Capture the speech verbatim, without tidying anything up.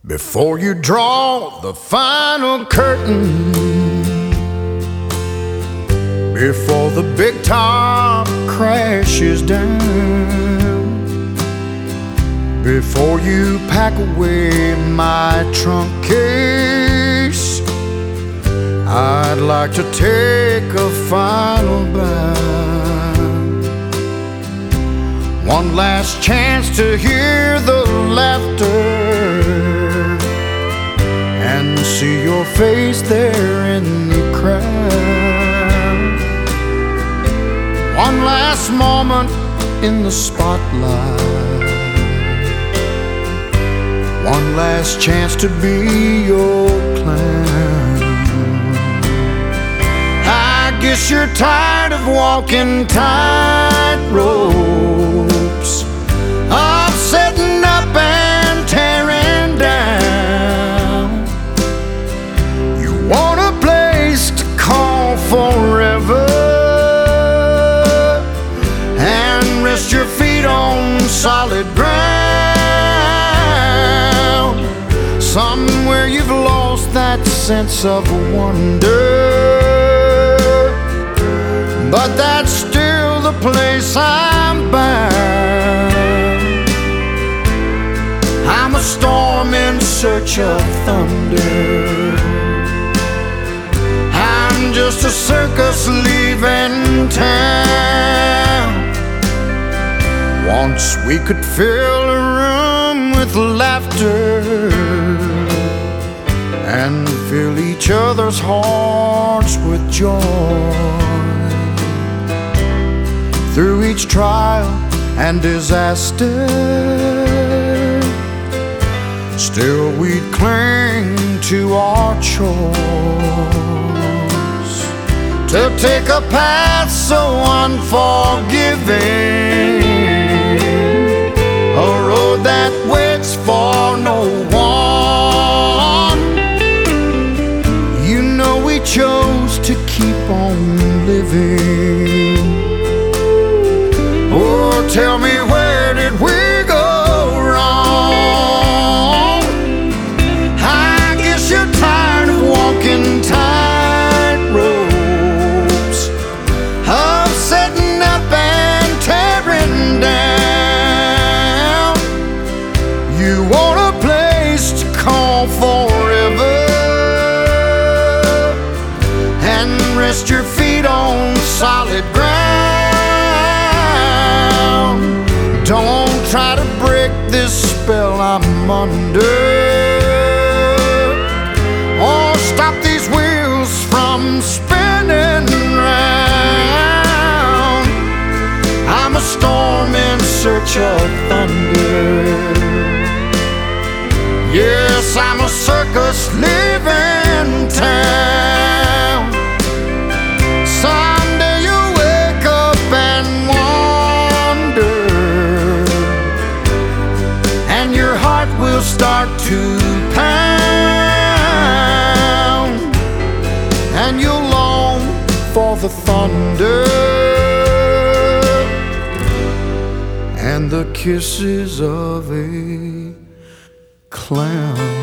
Before you draw the final curtain, before the big top crashes down, before you pack away my trunk case, I'd like to take a final bow. One last chance to hear the laughter and see your face there in the crowd. One last moment in the spotlight, one last chance to be your clown. I guess you're tired of walking tight ropes, of setting up and tearing down. You want a place to call forever and rest your feet on solid ground, somewhere you've lost that sense of wonder. But that's still the place I'm bound. I'm a storm in search of thunder. I'm just a circus leaving town. Once we could fill a room with laughter and fill each other's hearts with joy. Through each trial and disaster, still we'd cling to our choice to take a path so unforgiving, a road that waits for no one. You know we chose to keep on living. Oh, tell me, where did we go wrong? I guess you're tired of walking tight ropes, of setting up and tearing down. You want a place to call forever and rest your feet on solid ground. Don't try to break this spell I'm under, or stop these wheels from spinning round. I'm a storm in search of thunder. Yes, I'm a circus leaving town. Someday you'll wake up and will start to pound, and you'll long for the thunder and the kisses of a clown.